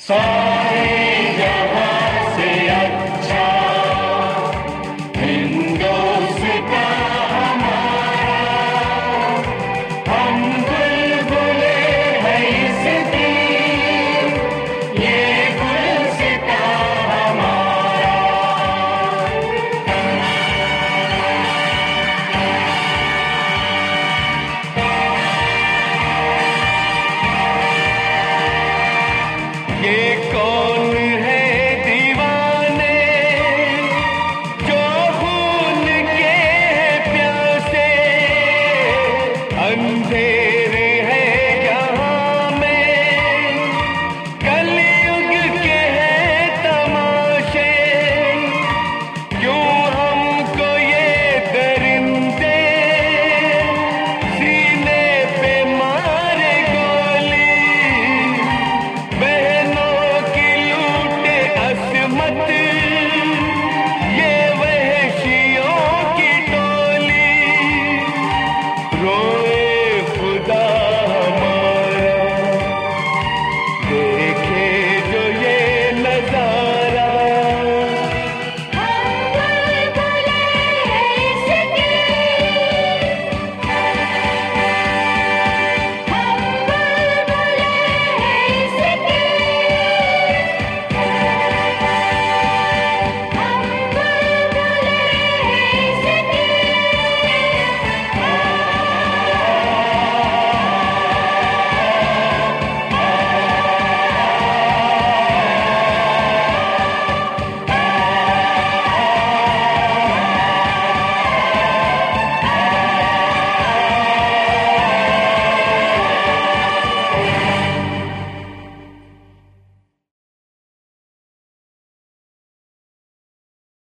सारे जहां से अच्छा हिंदुस्तान हमारा, हम बुलबुले हैं इसकी, ये गुलसितां हमारा। ये कौन है दीवाने जो खून के हैं प्यासे, अंधे